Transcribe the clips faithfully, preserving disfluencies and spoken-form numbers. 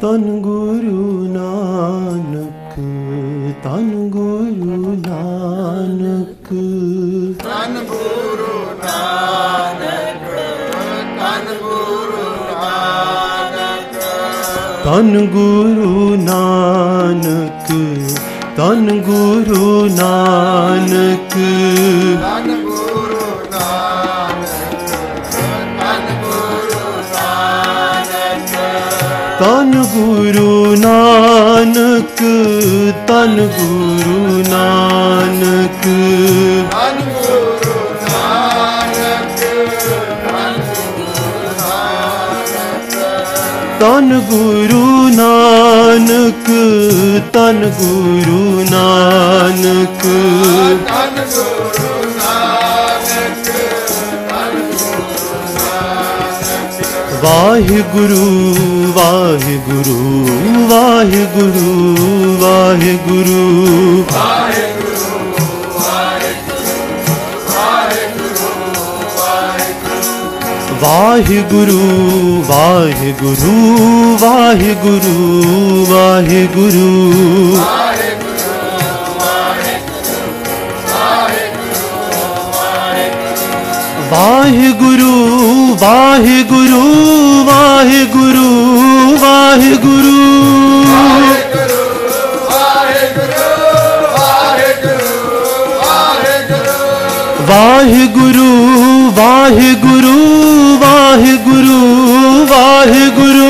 ਧੰਨ ਗੁਰੂ ਨਾਨਕ, ਧੰਨ ਗੁਰੂ ਨਾਨਕ, ਧੰਨ ਗੁਰੂ ਨਾਨਕ, ਧੰਨ ਗੁਰੂ ਨਾਨਕ, ਧੰਨ ਗੁਰੂ ਨਾਨਕ, ਧੰਨ ਗੁਰੂ ਨਾਨਕ, ਧੰਨ ਗੁਰੂ ਨਾਨਕ, ਧੰਨ ਗੁਰੂ ਨਾਨਕ, ਧੰਨ ਗੁਰੂ ਨਾਨਕ, ਧੰਨ ਗੁਰੂ ਨਾਨਕ, ਧੰਨ ਗੁਰੂ ਨਾਨਕ, ਧੰਨ ਗੁਰੂ ਨਾਨਕ, ਧੰਨ ਗੁਰੂ ਨਾਨਕ, ਧੰਨ ਗੁਰੂ ਨਾਨਕ, ਧੰਨ ਗੁਰੂ ਨਾਨਕ, ਧੰਨ ਗੁਰੂ ਨਾਨਕ, ਵਾਹਿਗੁਰੂ ਵਾਹਿਗੁਰੂ ਵਾਹਿਗੁਰੂ ਵਾਹਿਗੁਰੂ, ਵਾਹਿਗੁਰੂ ਵਾਹਿਗੁਰੂ ਵਾਹਿਗੁਰੂ ਵਾਹਿਗੁਰੂ, ਵਾਹਿਗੁਰੂ ਵਾਹਿਗੁਰੂ ਵਾਹਿਗੁਰੂ ਵਾਹਿਗੁਰੂ, ਵਾਹਿਗੁਰੂ ਵਾਹਿਗੁਰੂ ਵਾਹਿਗੁਰੂ ਵਾਹਿਗੁਰੂ, ਵਾਹਿਗੁਰੂ ਵਾਹਿਗੁਰੂ ਵਾਹਿਗੁਰੂ ਵਾਹਿਗੁਰੂ,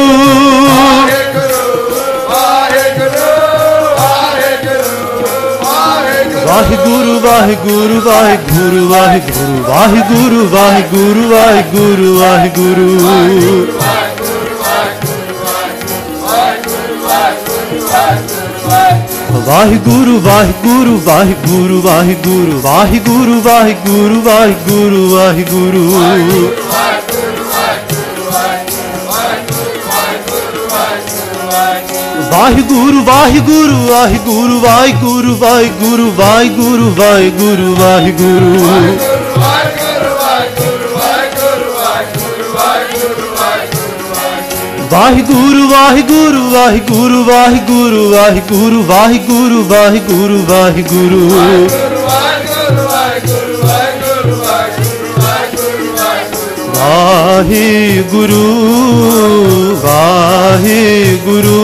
ਵਾਹਿਗੁਰੂ ਵਾਹਿਗੁਰੂ ਵਾਹਿਗੁਰੂ ਵਾਹਿਗੁਰੂ ਵਾਹਿਗੁਰੂ ਵਾਹਿਗੁਰੂ ਵਾਹਿਗੁਰੂ ਵਾਹਿਗੁਰੂ, ਵਾਹਿਗੁਰੂ ਵਾਹਿਗੁਰੂ ਵਾਹਿਗੁਰੂ ਵਾਹਿਗੁਰੂ ਵਾਹਿਗੁਰੂ ਵਾਹਿਗੁਰੂ ਵਾਹਿਗੁਰੂ ਵਾਹਿਗੁਰੂ, ਵਾਹਿਗੁਰੂ ਵਾਹਿਗੁਰੂ ਵਾਹਿਗੁਰੂ ਵਾਹਿਗੁਰੂ ਵਾਹਿਗੁਰੂ ਵਾਹਿਗੁਰੂ ਵਾਹਿਗੁਰੂ ਵਾਹਿਗੁਰੂ, ਵਾਹਿਗੁਰੂ ਵਾਹਿਗੁਰੂ ਵਾਹਿਗੁਰੂ ਵਾਹਿਗੁਰੂ ਵਾਹਿਗੁਰੂ ਵਾਹਿਗੁਰੂ ਵਾਹਿਗੁਰੂ ਵਾਹਿਗੁਰੂ, ਵਾਹਿਗੁਰੂ ਵਾਹਿਗੁਰੂ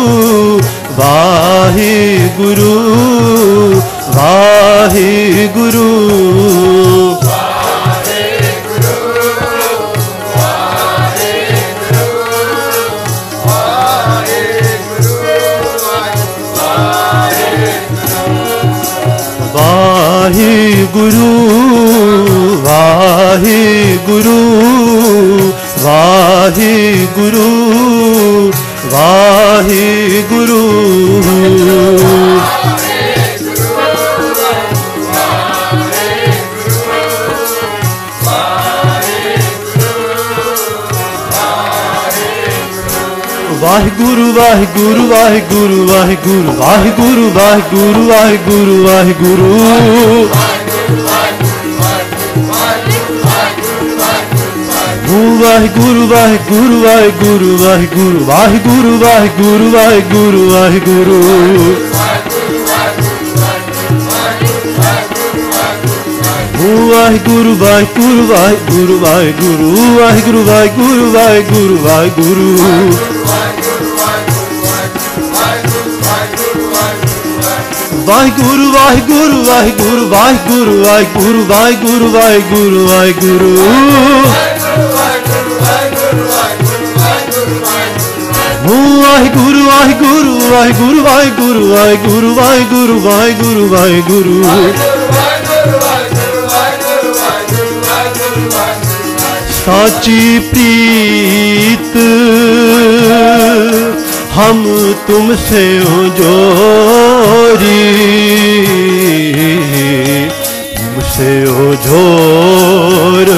ਵਾਹਿਗੁਰੂ ਵਾਹਿਗੁਰੂ, ਵਾਹਿਗੁਰੂ ਵਾਹਿਗੁਰੂ ਵਾਹਿਗੁਰੂ ਵਾਹਿਗੁਰੂ, ਵਾਹਿਗੁਰੂ ਵਾਹਿਗੁਰੂ ਵਾਹਿਗੁਰੂ ਵਾਹਿਗੁਰੂ ਵਾਹਿਗੁਰੂ ਵਾਹਿਗੁਰੂ ਵਾਹਿਗੁਰੂ ਵਾਹਿਗੁਰੂ, ਵਾਹਿਗੁਰੂ ਵਾਹਿਗੁਰੂ ਵਾਹਿਗੁਰੂ ਵਾਹਿਗੁਰੂ ਵਾਹਿਗੁਰੂ ਵਾਹਿਗੁਰੂ ਵਾਹਿਗੁਰੂ ਵਾਹਿਗੁਰੂ, ਵਾਹਿਗੁਰੂ ਵਾਹਿਗੁਰੂ ਵਾਹਿਗੁਰੂ ਵਾਹਿਗੁਰੂ ਵਾਹਿਗੁਰੂ ਵਾਹਿਗੁਰੂ ਵਾਹਿਗੁਰੂ ਵਾਹਿਗੁਰੂ, ਵਾਹਿਗੁਰੂ ਵਾਹਿਗੁਰੂ ਵਾਹਿਗੁਰੂ ਵਾਹਿਗੁਰੂ ਵਾਹਿਗੁਰੂ ਵਾਹਿਗੁਰੂ ਵਾਹਿਗੁਰੂ ਵਾਹਿਗੁਰੂ, ਵਾਹਿਗੁਰੂ ਵਾਹਿਗੁਰੂ ਵਾਹਿਗੁਰੂ ਵਾਹਿਗੁਰੂ ਵਾਹਿਗੁਰੂ ਵਾਹਿਗੁਰੂ ਵਾਹਿਗੁਰੂ ਵਾਹਿਗੁਰੂ, ਸਾਚੀ ਪ੍ਰੀਤ हम तुमसे हो जोरी, तुमसे हो जोर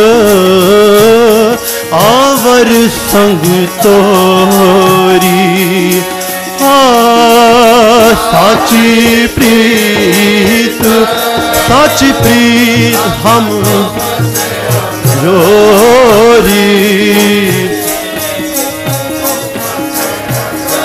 आवर संग तोरी, आ साची प्रीत साची प्रीत हम जोरी,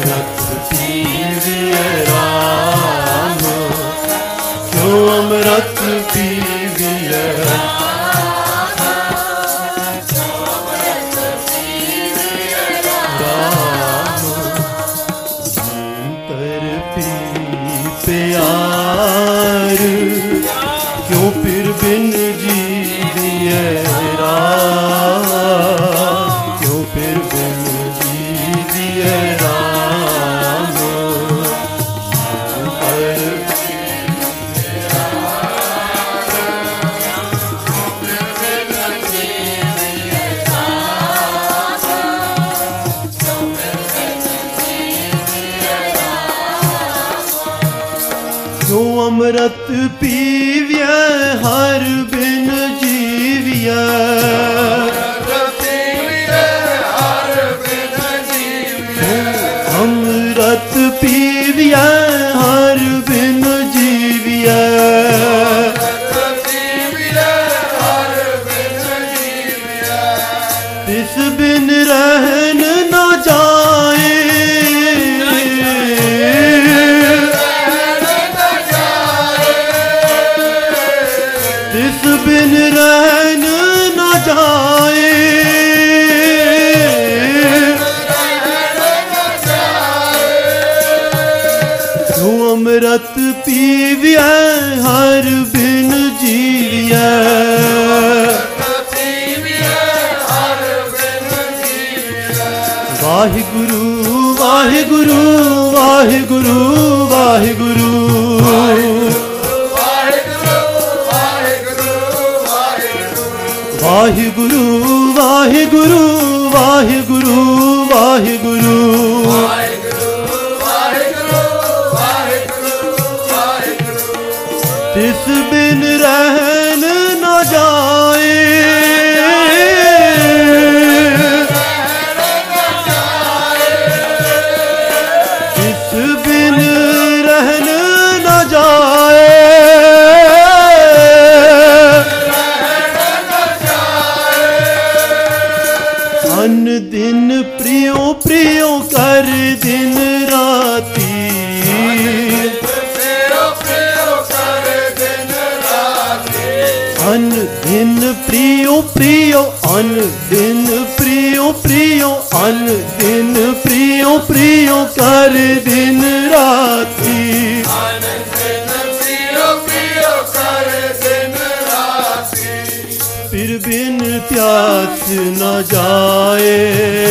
अमृत पीविए राम, क्यों अमृत पीविए राम। अंतर पी प्यार, क्यों फिर बिन जीविए राम, क्यों फिर बिन जीविए राम। अंतर क्यों अमृत पीविए हर बिन जीविए, अमृत पीविए हर बिन जीविए, तिस बिन रहन न जाए, तिस बिन रहन न जाए, क्यों अमृत पीविए हर बिन जीविए, वाहिगुरु वाहिगुरु वाहिगुरु वाहिगुरु वाहिगुरु वाहिगुरु वाहिगुरु वाहिगुरु तिस बिन रहन न जाए, तिस बिन रहन न जाए, अन दिन प्रियो प्रियो कर दिन राती, अन दिन प्रियो प्रियो अन दिन प्रियो प्रियो अन दिन प्रियो प्रियो कर दिन राती, फिर बिन प्यास न जाए,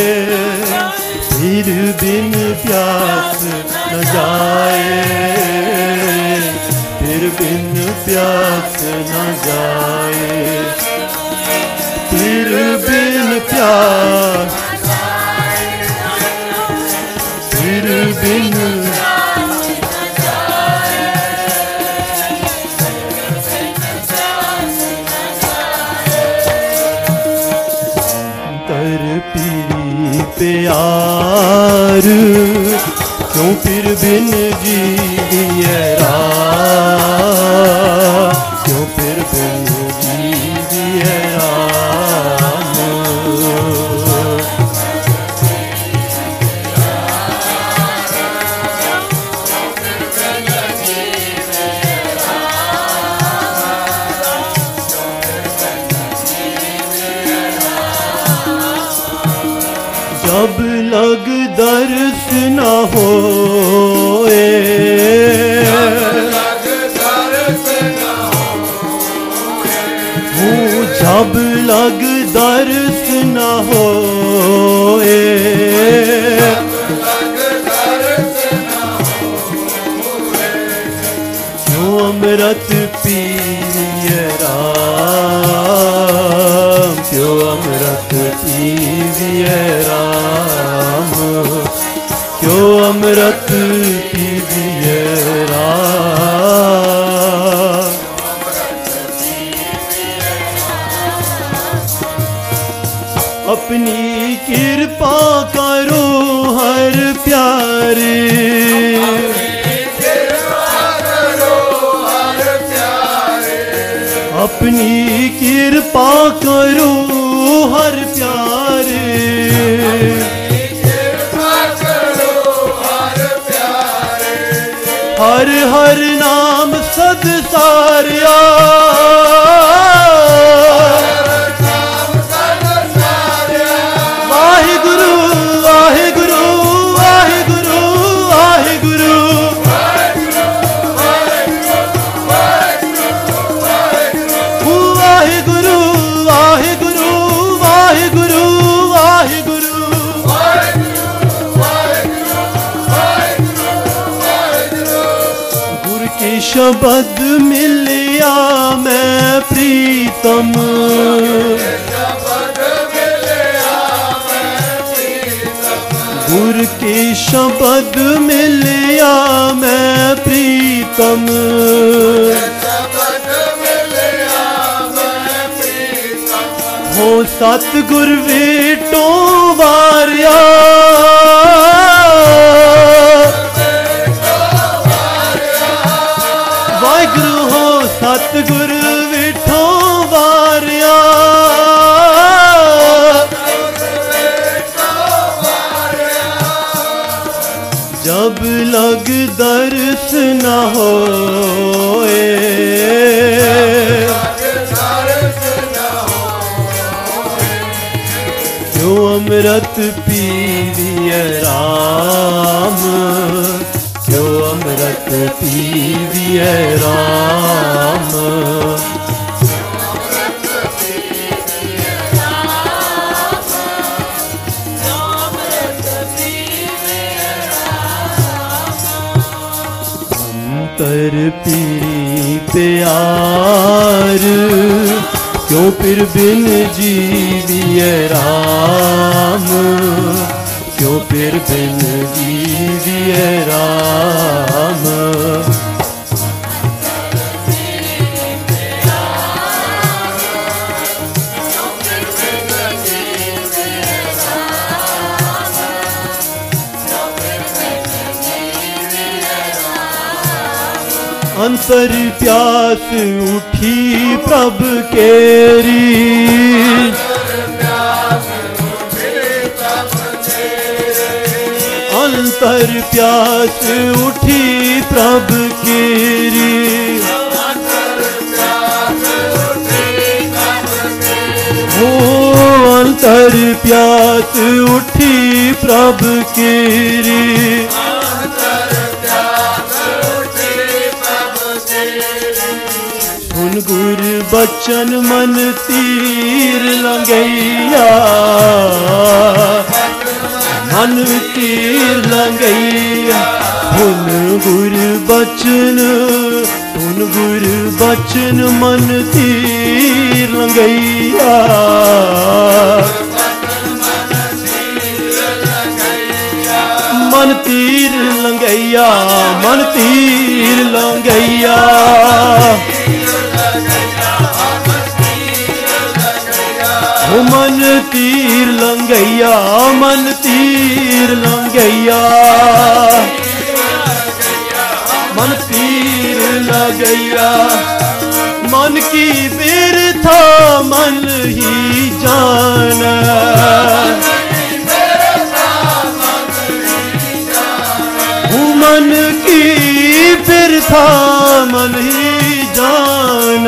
फिर बिन प्यास न जाए, फिर बिन प्यास न जाए, फिर बिन प्यास, फिर बिन प्यार, क्यों फिर बिन जीविए राम, क्यों फिर बिन जीविए राम। जब लग दर्श न होए, जब लग दर्श न होए, क्यों अमृत पिए राम, क्यों अमृत पिए राम, क्यों अमृत पिए राम। अपनी कृपा करो हर प्यारे, अपनी कृपा करो हर प्यारे, हर हर नाम सद सारिया वाहिगुरु वाहिगुरु वाहिगुरु वाहिगुरु वाहिगुरु वाहिगुरु वाहिगुरु वाहिगुरु गुर के शब्द मिलिया मैं प्रीतम गुर के शब्द मिलिया मैं प्रीतम हो सतगुर वेटो वारिया वाहिगुरु हो सतगुर वेठो वारिया जब लग दर्श न होए क्यों अमृत पीविए राम क्यों अमृत पीविए राम अंतर पीरी प्यार क्यों फिर बिन जीविए राम क्यों फिर बिन जीविए राम अंतर प्यास उठी प्रभ केरी अंतर प्यास उठी प्रभ केरी हो अंतर प्यास उठी प्रभ केरी सुन गुर बचन मन तीर लंगैया मन तीर लंगैया सुन गुर बचन सुन गुर बचन मन तीर लंगैया मन तीर लंगैया मन तीर लंगैया मन तीर लंगैया मन तीर लंगैया मन तीर लगैया मन की बिरथा मन ही जान मन की बिरथा मन ही जान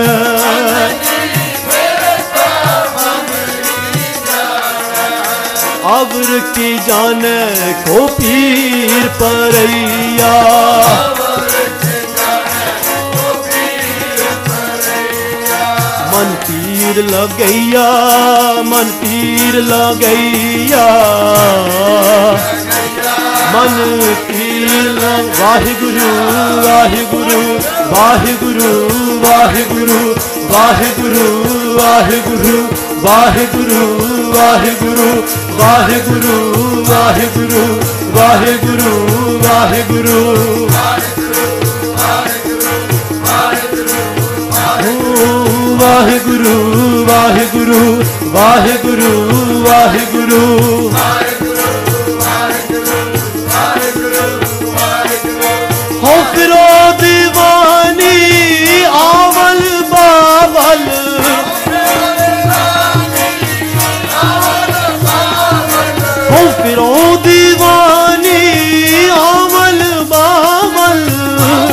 अवर की जाने को पीर परैया मन तीर लगैया मन तीर लगैया मन तीर लग वाहिगुरु वाहिगुरु वाहिगुरु वाहिगुरु वाहिगुरु वाहिगुरु वाहिगुरु वाहिगुरु वाहिगुरु वाहिगुरु वाहिगुरु वाहिगुरु वाहिगुरु वाहिगुरु वाहिगुरु वाहिगुरु हो फिरो दीवानी आवल बावल हो फिरो दीवानी आवल बावल